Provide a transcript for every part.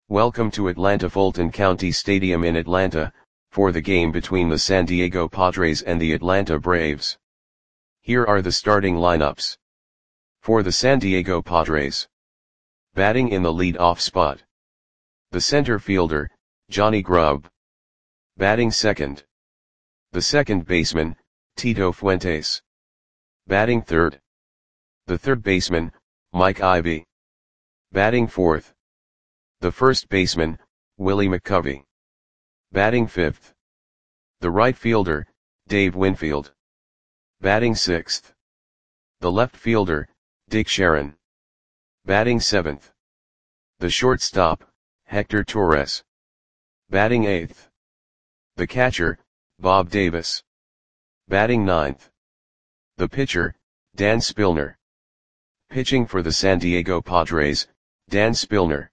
Welcome to Atlanta Fulton County Stadium in Atlanta, for the game between the San Diego Padres and the Atlanta Braves. Here are the starting lineups. For the San Diego Padres. Batting in the lead-off spot. The center fielder, Johnny Grubb. Batting second. The second baseman, Tito Fuentes. Batting third. The third baseman, Mike Ivy. Batting fourth. The first baseman, Willie McCovey. Batting fifth. The right fielder, Dave Winfield. Batting sixth. The left fielder, Dick Sharon. Batting seventh. The shortstop, Hector Torres. Batting eighth. The catcher, Bob Davis. Batting ninth. The pitcher, Dan Spillner. Pitching for the San Diego Padres, Dan Spillner.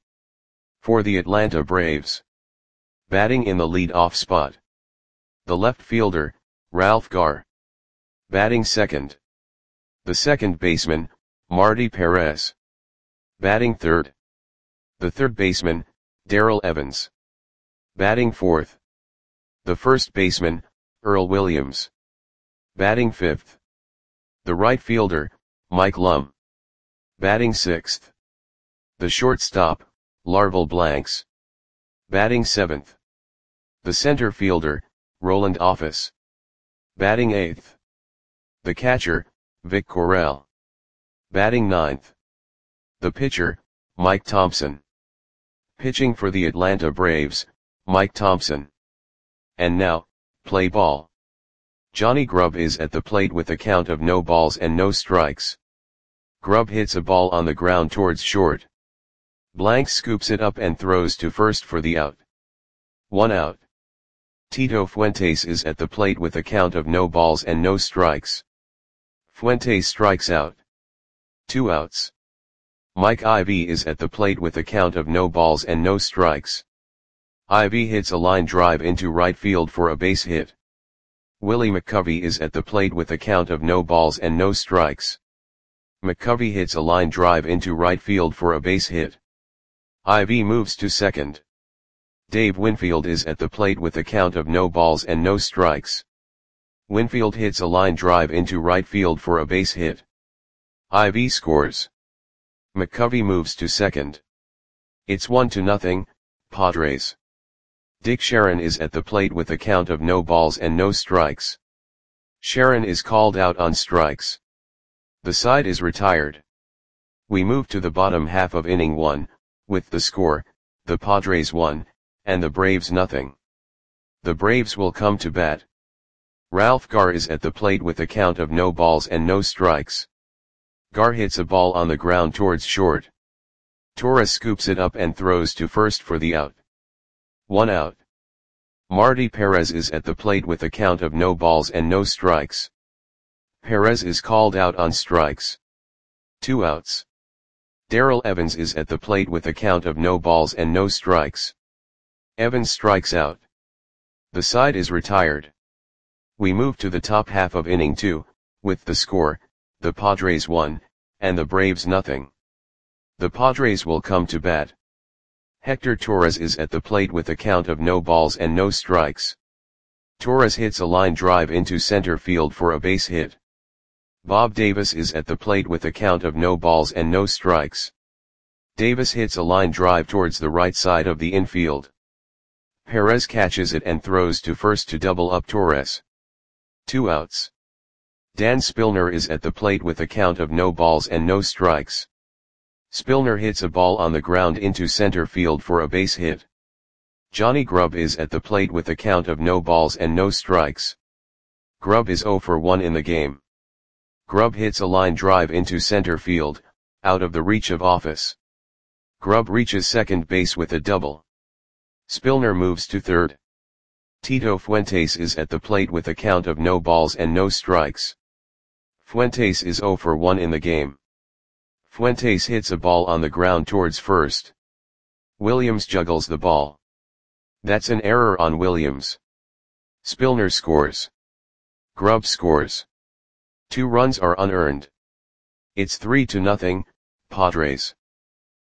For the Atlanta Braves. Batting in the lead-off spot. The left fielder, Ralph Garr. Batting second. The second baseman, Marty Perez. Batting third. The third baseman, Darrell Evans. Batting fourth. The first baseman, Earl Williams. Batting fifth. The right fielder, Mike Lum. Batting sixth. The shortstop, Larval Blanks. Batting seventh. The center fielder, Roland Office. Batting eighth. The catcher, Vic Correll. Batting ninth. The pitcher, Mike Thompson. Pitching for the Atlanta Braves, Mike Thompson. And now, play ball. Johnny Grubb is at the plate with a count of no balls and no strikes. Grubb hits a ball on the ground towards short. Blanks scoops it up and throws to first for the out. 1 out. Tito Fuentes is at the plate with a count of no balls and no strikes. Fuentes strikes out. 2 outs. Mike Ivy is at the plate with a count of no balls and no strikes. Ivy hits a line drive into right field for a base hit. Willie McCovey is at the plate with a count of no balls and no strikes. McCovey hits a line drive into right field for a base hit. Ivy moves to second. Dave Winfield is at the plate with a count of no balls and no strikes. Winfield hits a line drive into right field for a base hit. Ivy scores. McCovey moves to second. It's 1-0, Padres. Dick Sharon is at the plate with a count of no balls and no strikes. Sharon is called out on strikes. The side is retired. We move to the bottom half of inning 1, with the score, the Padres 1, and the Braves 0. The Braves will come to bat. Ralph Garr is at the plate with a count of no balls and no strikes. Garr hits a ball on the ground towards short. Torres scoops it up and throws to first for the out. 1 out. Marty Perez is at the plate with a count of no balls and no strikes. Perez is called out on strikes. 2 outs. Darrell Evans is at the plate with a count of no balls and no strikes. Evans strikes out. The side is retired. We move to the top half of inning 2, with the score, the Padres 1, and the Braves 0. The Padres will come to bat. Hector Torres is at the plate with a count of no balls and no strikes. Torres hits a line drive into center field for a base hit. Bob Davis is at the plate with a count of no balls and no strikes. Davis hits a line drive towards the right side of the infield. Perez catches it and throws to first to double up Torres. 2 outs. Dan Spillner is at the plate with a count of no balls and no strikes. Spillner hits a ball on the ground into center field for a base hit. Johnny Grubb is at the plate with a count of no balls and no strikes. Grubb is 0 for 1 in the game. Grubb hits a line drive into center field, out of the reach of Office. Grubb reaches second base with a double. Spillner moves to third. Tito Fuentes is at the plate with a count of no balls and no strikes. Fuentes is 0 for 1 in the game. Fuentes hits a ball on the ground towards first. Williams juggles the ball. That's an error on Williams. Spillner scores. Grubb scores. 2 runs are unearned. It's 3-0, Padres.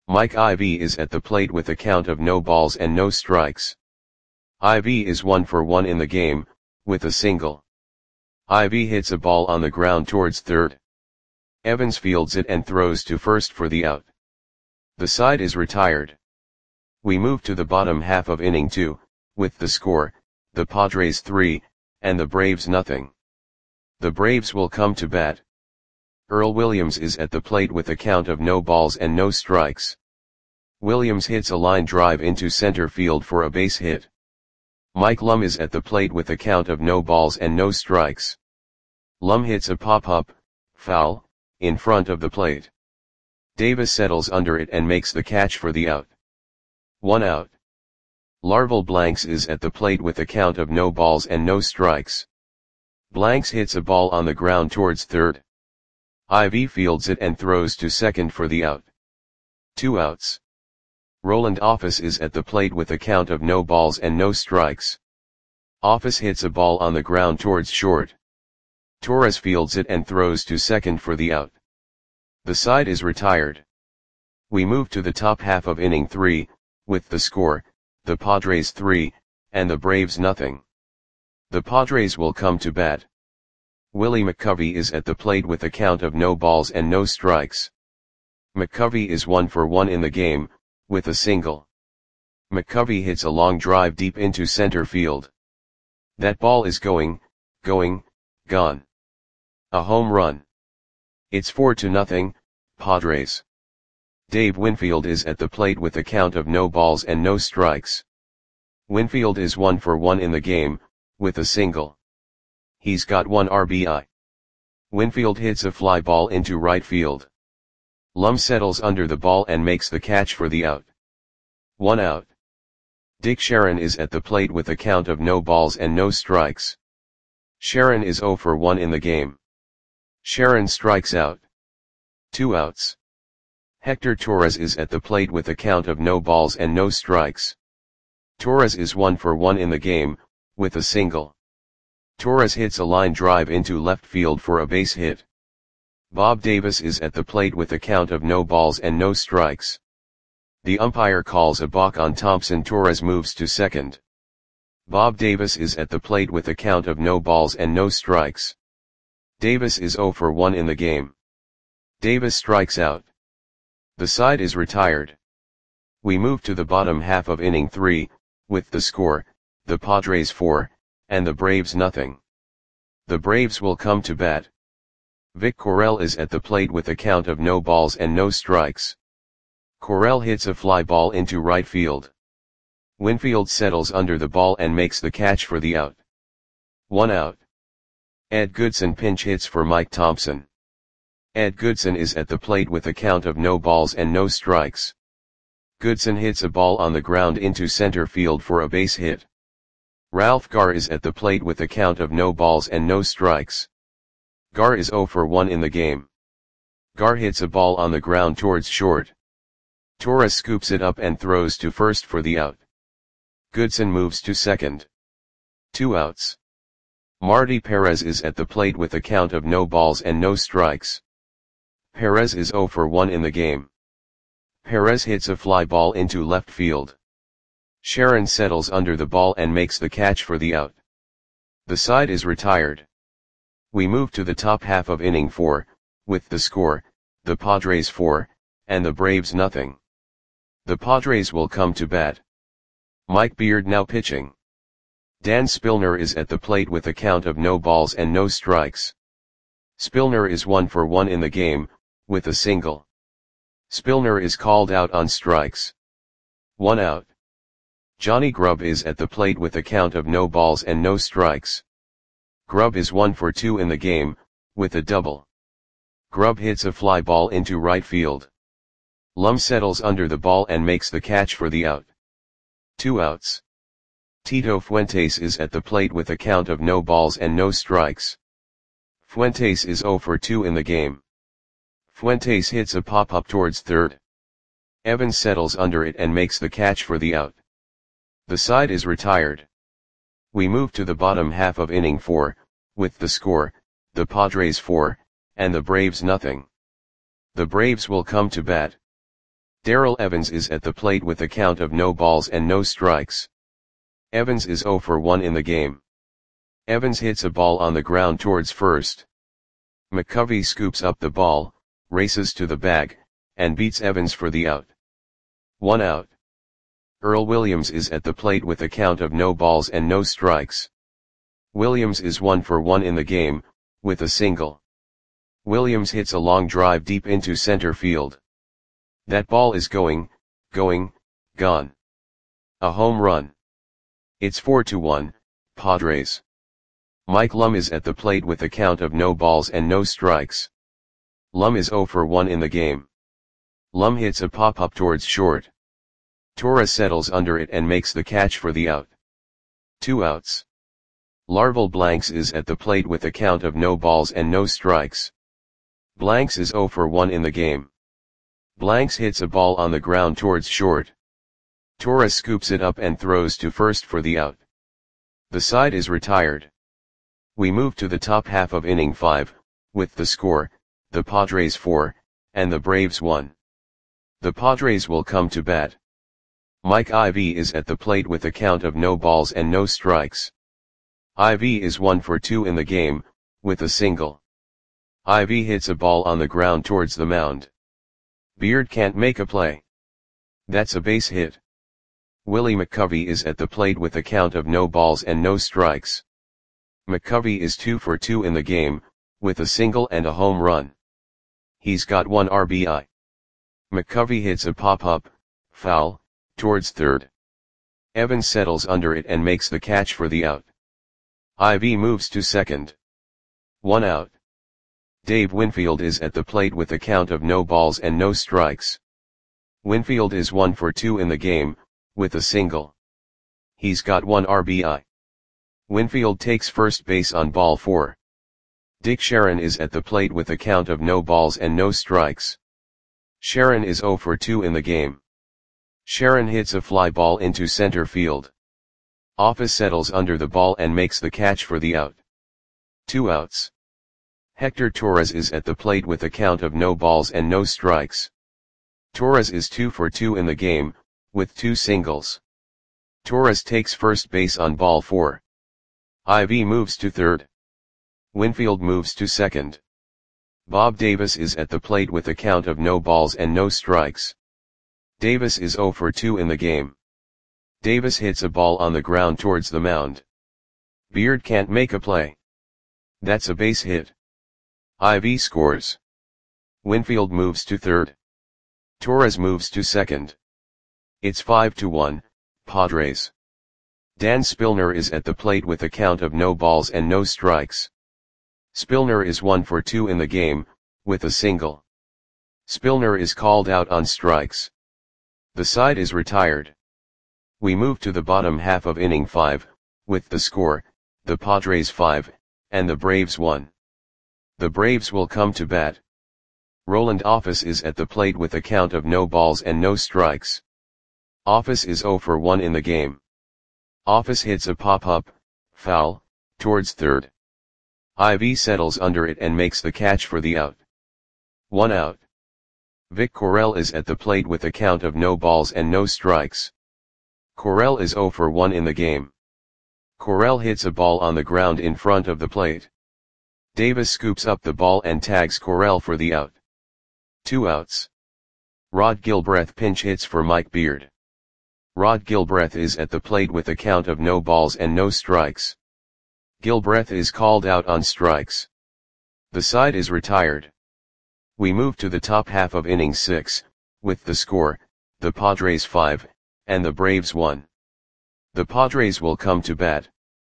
Mike Ivy is at the plate with a count of no balls and no strikes. Ivy is 1 for 1 in the game, with a single. Ivy hits a ball on the ground towards third. Evans fields it and throws to first for the out. The side is retired. We move to the bottom half of inning 2, with the score, the Padres 3, and the Braves nothing. The Braves will come to bat. Earl Williams is at the plate with a count of no balls and no strikes. Williams hits a line drive into center field for a base hit. Mike Lum is at the plate with a count of no balls and no strikes. Lum hits a pop-up, foul, in front of the plate. Davis settles under it and makes the catch for the out. 1 out. Larval Blanks is at the plate with a count of no balls and no strikes. Blanks hits a ball on the ground towards third. Ivy fields it and throws to second for the out. 2 outs. Roland Office is at the plate with a count of no balls and no strikes. Office hits a ball on the ground towards short. Torres fields it and throws to second for the out. The side is retired. We move to the top half of inning 3, with the score, the Padres 3, and the Braves nothing. The Padres will come to bat. Willie McCovey is at the plate with a count of no balls and no strikes. McCovey is 1 for 1 in the game, with a single. McCovey hits a long drive deep into center field. That ball is gone. A home run. It's 4-0, Padres. Dave Winfield is at the plate with a count of no balls and no strikes. Winfield is 1 for 1 in the game, with a single. He's got 1 RBI. Winfield hits a fly ball into right field. Lum settles under the ball and makes the catch for the out. 1 out. Dick Sharon is at the plate with a count of no balls and no strikes. Sharon is 0 for 1 in the game. Sharon strikes out. 2 outs. Hector Torres is at the plate with a count of no balls and no strikes. Torres is 1 for 1 in the game, with a single. Torres hits a line drive into left field for a base hit. Bob Davis is at the plate with a count of no balls and no strikes. The umpire calls a balk on Thompson. Torres moves to second. Bob Davis is at the plate with a count of no balls and no strikes. Davis is 0 for 1 in the game. Davis strikes out. The side is retired. We move to the bottom half of inning 3, with the score, the Padres 4, and the Braves nothing. The Braves will come to bat. Vic Correll is at the plate with a count of no balls and no strikes. Correll hits a fly ball into right field. Winfield settles under the ball and makes the catch for the out. 1 out. Ed Goodson pinch hits for Mike Thompson. Ed Goodson is at the plate with a count of no balls and no strikes. Goodson hits a ball on the ground into center field for a base hit. Ralph Garr is at the plate with a count of no balls and no strikes. Garr is 0 for 1 in the game. Garr hits a ball on the ground towards short. Torres scoops it up and throws to first for the out. Goodson moves to second. 2 outs. Marty Perez is at the plate with a count of no balls and no strikes. Perez is 0 for 1 in the game. Perez hits a fly ball into left field. Sharon settles under the ball and makes the catch for the out. The side is retired. We move to the top half of inning 4, with the score, the Padres 4, and the Braves nothing. The Padres will come to bat. Mike Beard now pitching. Dan Spillner is at the plate with a count of no balls and no strikes. Spillner is 1 for 1 in the game, with a single. Spillner is called out on strikes. 1 out. Johnny Grubb is at the plate with a count of no balls and no strikes. Grubb is 1 for 2 in the game, with a double. Grubb hits a fly ball into right field. Lum settles under the ball and makes the catch for the out. 2 outs. Tito Fuentes is at the plate with a count of no balls and no strikes. Fuentes is 0 for 2 in the game. Fuentes hits a pop-up towards third. Evans settles under it and makes the catch for the out. The side is retired. We move to the bottom half of inning 4, with the score, the Padres 4, and the Braves nothing. The Braves will come to bat. Darrell Evans is at the plate with a count of no balls and no strikes. Evans is 0 for 1 in the game. Evans hits a ball on the ground towards first. McCovey scoops up the ball, races to the bag, and beats Evans for the out. 1 out. Earl Williams is at the plate with a count of no balls and no strikes. Williams is 1 for 1 in the game, with a single. Williams hits a long drive deep into center field. That ball is gone. A home run. It's 4-1, Padres. Mike Lum is at the plate with a count of no balls and no strikes. Lum is 0 for 1 in the game. Lum hits a pop-up towards short. Torres settles under it and makes the catch for the out. 2 outs. Larval Blanks is at the plate with a count of no balls and no strikes. Blanks is 0 for 1 in the game. Blanks hits a ball on the ground towards short. Torres scoops it up and throws to first for the out. The side is retired. We move to the top half of inning 5, with the score, the Padres 4, and the Braves 1. The Padres will come to bat. Mike Ivy is at the plate with a count of no balls and no strikes. Ivy is 1 for 2 in the game, with a single. Ivy hits a ball on the ground towards the mound. Beard can't make a play. That's a base hit. Willie McCovey is at the plate with a count of no balls and no strikes. McCovey is 2 for 2 in the game, with a single and a home run. He's got 1 RBI. McCovey hits a pop-up, foul, towards third. Evans settles under it and makes the catch for the out. Ivy moves to second. 1 out. Dave Winfield is at the plate with a count of no balls and no strikes. Winfield is 1 for 2 in the game, with a single. He's got 1 RBI. Winfield takes first base on ball 4. Dick Sharon is at the plate with a count of no balls and no strikes. Sharon is 0 for 2 in the game. Sharon hits a fly ball into center field. Office settles under the ball and makes the catch for the out. 2 outs. Hector Torres is at the plate with a count of no balls and no strikes. Torres is 2 for 2 in the game, with 2 singles. Torres takes first base on ball 4. Ivy moves to third. Winfield moves to second. Bob Davis is at the plate with a count of no balls and no strikes. Davis is 0 for 2 in the game. Davis hits a ball on the ground towards the mound. Beard can't make a play. That's a base hit. Ivy scores. Winfield moves to third. Torres moves to second. It's 5-1, Padres. Dan Spillner is at the plate with a count of no balls and no strikes. Spillner is 1 for 2 in the game, with a single. Spillner is called out on strikes. The side is retired. We move to the bottom half of inning 5, with the score, the Padres 5, and the Braves 1. The Braves will come to bat. Roland Office is at the plate with a count of no balls and no strikes. Office is 0 for 1 in the game. Office hits a pop-up, foul, towards third. Ivy settles under it and makes the catch for the out. 1 out. Vic Correll is at the plate with a count of no balls and no strikes. Correll is 0 for 1 in the game. Correll hits a ball on the ground in front of the plate. Davis scoops up the ball and tags Correll for the out. 2 outs. Rod Gilbreth pinch hits for Mike Beard. Rod Gilbreth is at the plate with a count of no balls and no strikes. Gilbreth is called out on strikes. The side is retired. We move to the top half of inning 6, with the score, the Padres 5, and the Braves 1. The Padres will come to bat.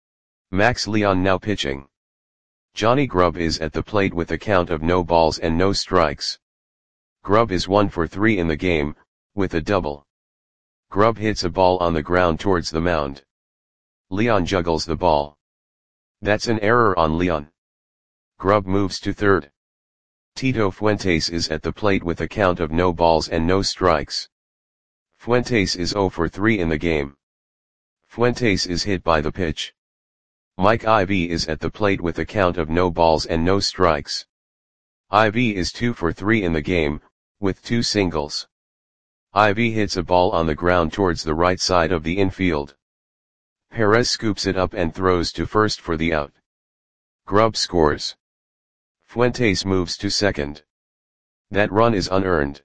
Max Leon now pitching. Johnny Grubb is at the plate with a count of no balls and no strikes. Grubb is 1 for 3 in the game, with a double. Grubb hits a ball on the ground towards the mound. Leon juggles the ball. That's an error on Leon. Grubb moves to third. Tito Fuentes is at the plate with a count of no balls and no strikes. Fuentes is 0 for 3 in the game. Fuentes is hit by the pitch. Mike Ivy is at the plate with a count of no balls and no strikes. Ivy is 2 for 3 in the game, with 2 singles. IV hits a ball on the ground towards the right side of the infield. Perez scoops it up and throws to first for the out. Grubb scores. Fuentes moves to second. That run is unearned.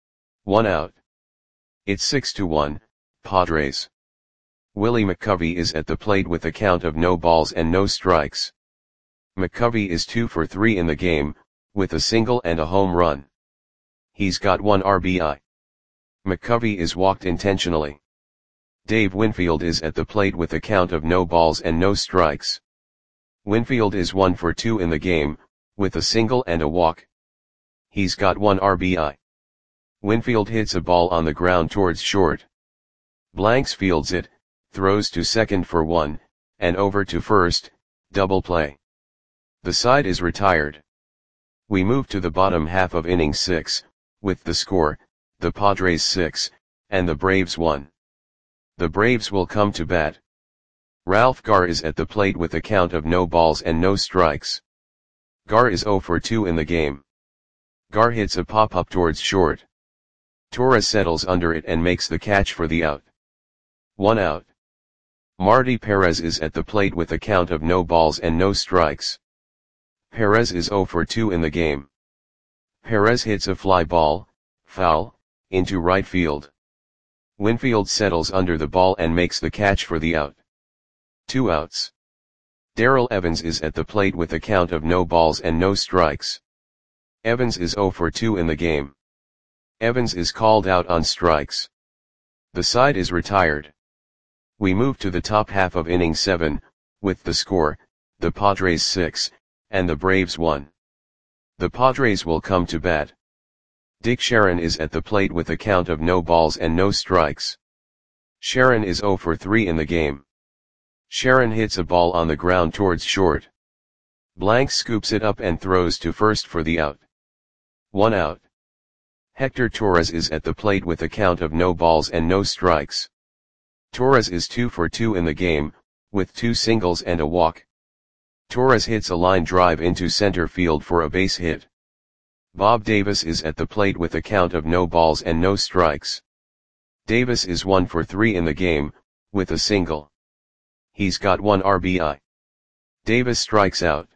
1 out. It's 6-1, Padres. Willie McCovey is at the plate with a count of no balls and no strikes. McCovey is 2 for 3 in the game, with a single and a home run. He's got 1 RBI. McCovey is walked intentionally. Dave Winfield is at the plate with a count of no balls and no strikes. Winfield is 1 for 2 in the game, with a single and a walk. He's got 1 RBI. Winfield hits a ball on the ground towards short. Blanks fields it, throws to second for 1, and over to first, double play. The side is retired. We move to the bottom half of inning 6, with the score, the Padres 6, and the Braves 1. The Braves will come to bat. Ralph Garr is at the plate with a count of no balls and no strikes. Garr is 0 for 2 in the game. Garr hits a pop-up towards short. Torres settles under it and makes the catch for the out. 1 out. Marty Perez is at the plate with a count of no balls and no strikes. Perez is 0 for 2 in the game. Perez hits a fly ball, foul, into right field. Winfield settles under the ball and makes the catch for the out. 2 outs. Darrell Evans is at the plate with a count of no balls and no strikes. Evans is 0 for 2 in the game. Evans is called out on strikes. The side is retired. We move to the top half of inning 7, with the score, the Padres 6, and the Braves 1. The Padres will come to bat. Dick Sharon is at the plate with a count of no balls and no strikes. Sharon is 0 for 3 in the game. Sharon hits a ball on the ground towards short. Blanks scoops it up and throws to first for the out. 1 out. Hector Torres is at the plate with a count of no balls and no strikes. Torres is 2 for 2 in the game, with 2 singles and a walk. Torres hits a line drive into center field for a base hit. Bob Davis is at the plate with a count of no balls and no strikes. Davis is 1 for 3 in the game, with a single. He's got 1 RBI. Davis strikes out.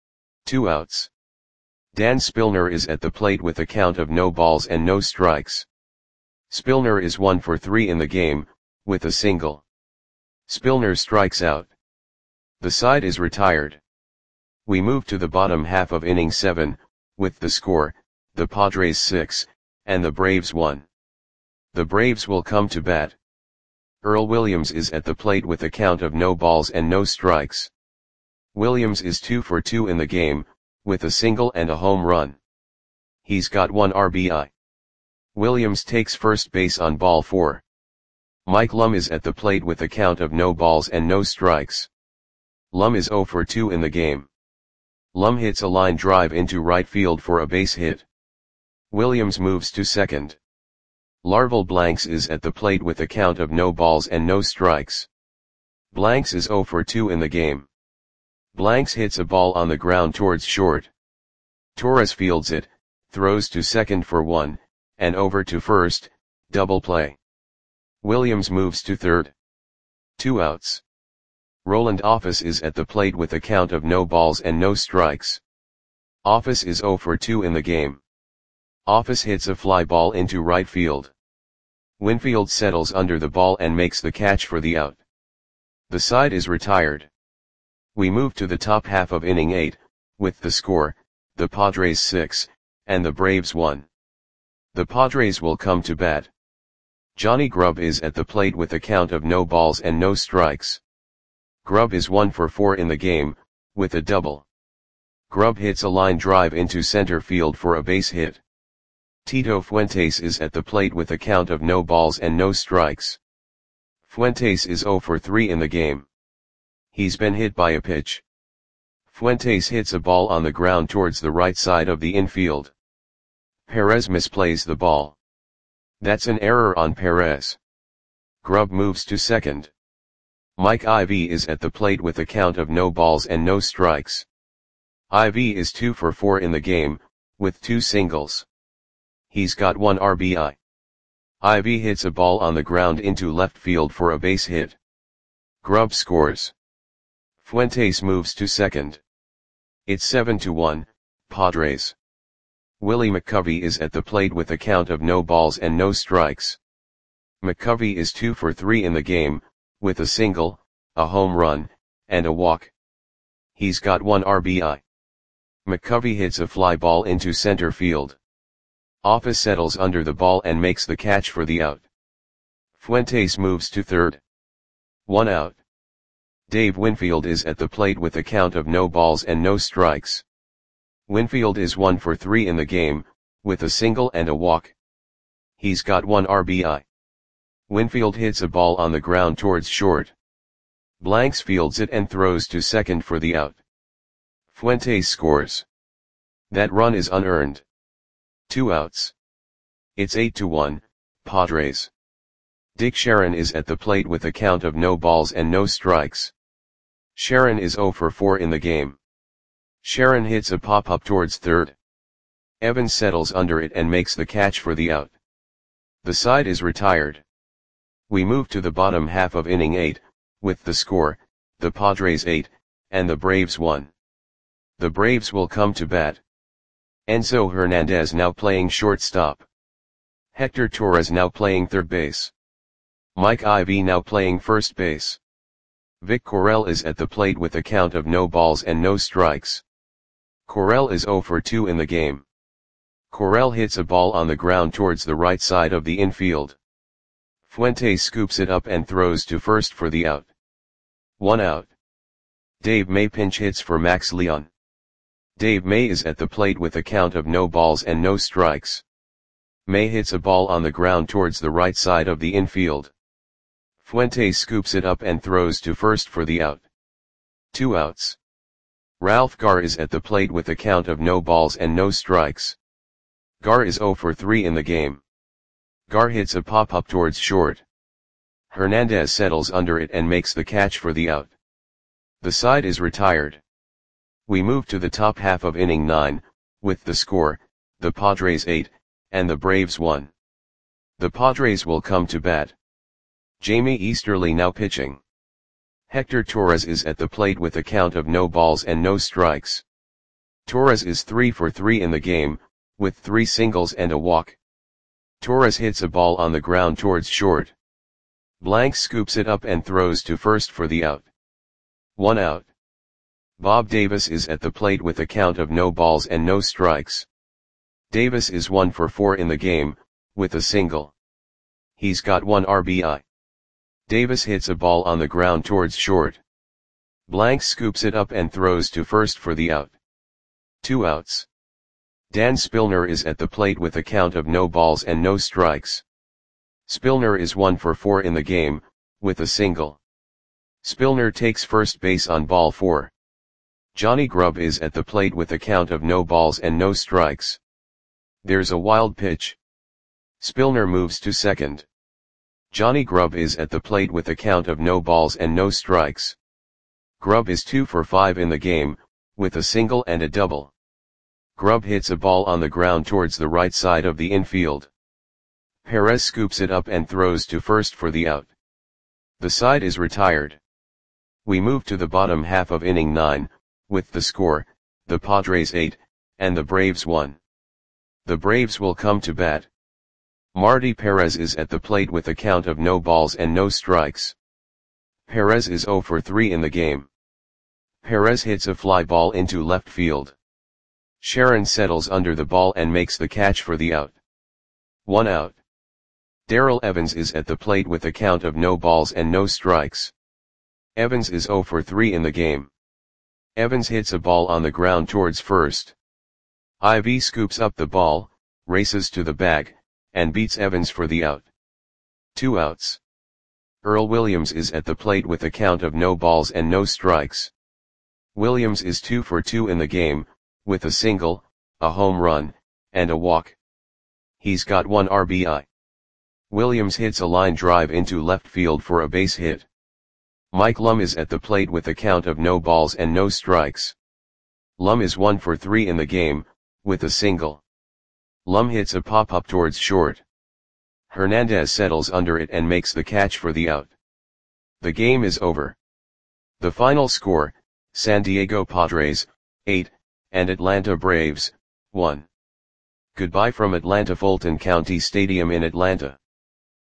2 outs. Dan Spillner is at the plate with a count of no balls and no strikes. Spillner is 1 for 3 in the game, with a single. Spillner strikes out. The side is retired. We move to the bottom half of inning 7, with the score, the Padres 6, and the Braves 1. The Braves will come to bat. Earl Williams is at the plate with a count of no balls and no strikes. Williams is 2 for 2 in the game, with a single and a home run. He's got 1 RBI. Williams takes first base on ball 4. Mike Lum is at the plate with a count of no balls and no strikes. Lum is 0 for 2 in the game. Lum hits a line drive into right field for a base hit. Williams moves to second. Larval Blanks is at the plate with a count of no balls and no strikes. Blanks is 0 for 2 in the game. Blanks hits a ball on the ground towards short. Torres fields it, throws to second for 1, and over to first, double play. Williams moves to third. 2 outs. Roland Office is at the plate with a count of no balls and no strikes. Office is 0 for 2 in the game. Office hits a fly ball into right field. Winfield settles under the ball and makes the catch for the out. The side is retired. We move to the top half of inning 8, with the score, the Padres 6, and the Braves 1. The Padres will come to bat. Johnny Grubb is at the plate with a count of no balls and no strikes. Grubb is 1 for 4 in the game, with a double. Grubb hits a line drive into center field for a base hit. Tito Fuentes is at the plate with a count of no balls and no strikes. Fuentes is 0 for 3 in the game. He's been hit by a pitch. Fuentes hits a ball on the ground towards the right side of the infield. Perez misplays the ball. That's an error on Perez. Grubb moves to second. Mike Ivy is at the plate with a count of no balls and no strikes. Ivy is 2 for 4 in the game, with 2 singles. He's got 1 RBI. Ivy hits a ball on the ground into left field for a base hit. Grubb scores. Fuentes moves to second. It's 7-1, Padres. Willie McCovey is at the plate with a count of no balls and no strikes. McCovey is 2 for 3 in the game, with a single, a home run, and a walk. He's got 1 RBI. McCovey hits a fly ball into center field. Office settles under the ball and makes the catch for the out. Fuentes moves to third. 1 out. Dave Winfield is at the plate with a count of no balls and no strikes. Winfield is 1 for 3 in the game, with a single and a walk. He's got 1 RBI. Winfield hits a ball on the ground towards short. Blanks fields it and throws to second for the out. Fuentes scores. That run is unearned. 2 outs. It's 8-1, Padres. Dick Sharon is at the plate with a count of no balls and no strikes. Sharon is 0 for 4 in the game. Sharon hits a pop-up towards third. Evans settles under it and makes the catch for the out. The side is retired. We move to the bottom half of inning 8, with the score, the Padres 8, and the Braves 1. The Braves will come to bat. Enzo Hernandez now playing shortstop. Hector Torres now playing third base. Mike Ivy now playing first base. Vic Correll is at the plate with a count of no balls and no strikes. Correll is 0 for 2 in the game. Correll hits a ball on the ground towards the right side of the infield. Fuentes scoops it up and throws to first for the out. 1 out. Dave May pinch hits for Max Leon. Dave May is at the plate with a count of no balls and no strikes. May hits a ball on the ground towards the right side of the infield. Fuentes scoops it up and throws to first for the out. 2 outs. Ralph Garr is at the plate with a count of no balls and no strikes. Garr is 0 for 3 in the game. Garr hits a pop-up towards short. Hernandez settles under it and makes the catch for the out. The side is retired. We move to the top half of inning 9, with the score, the Padres 8, and the Braves 1. The Padres will come to bat. Jamie Easterly now pitching. Hector Torres is at the plate with a count of no balls and no strikes. Torres is 3 for 3 in the game, with 3 singles and a walk. Torres hits a ball on the ground towards short. Blanks scoops it up and throws to first for the out. 1 out. Bob Davis is at the plate with a count of no balls and no strikes. Davis is 1 for 4 in the game, with a single. He's got 1 RBI. Davis hits a ball on the ground towards short. Blanks scoops it up and throws to first for the out. 2 outs. Dan Spillner is at the plate with a count of no balls and no strikes. Spillner is 1 for 4 in the game, with a single. Spillner takes first base on ball 4. Johnny Grubb is at the plate with a count of no balls and no strikes. There's a wild pitch. Spillner moves to second. Johnny Grubb is at the plate with a count of no balls and no strikes. Grubb is 2 for 5 in the game, with a single and a double. Grubb hits a ball on the ground towards the right side of the infield. Perez scoops it up and throws to first for the out. The side is retired. We move to the bottom half of inning 9, with the score, the Padres 8, and the Braves 1. The Braves will come to bat. Marty Perez is at the plate with a count of no balls and no strikes. Perez is 0 for 3 in the game. Perez hits a fly ball into left field. Sharon settles under the ball and makes the catch for the out. 1 out. Darrell Evans is at the plate with a count of no balls and no strikes. Evans is 0 for 3 in the game. Evans hits a ball on the ground towards first. Ivy scoops up the ball, races to the bag, and beats Evans for the out. 2 outs. Earl Williams is at the plate with a count of no balls and no strikes. Williams is 2 for 2 in the game, with a single, a home run, and a walk. He's got 1 RBI. Williams hits a line drive into left field for a base hit. Mike Lum is at the plate with a count of no balls and no strikes. Lum is 1 for 3 in the game, with a single. Lum hits a pop-up towards short. Hernandez settles under it and makes the catch for the out. The game is over. The final score, San Diego Padres, 8, and Atlanta Braves, 1. Goodbye from Atlanta Fulton County Stadium in Atlanta.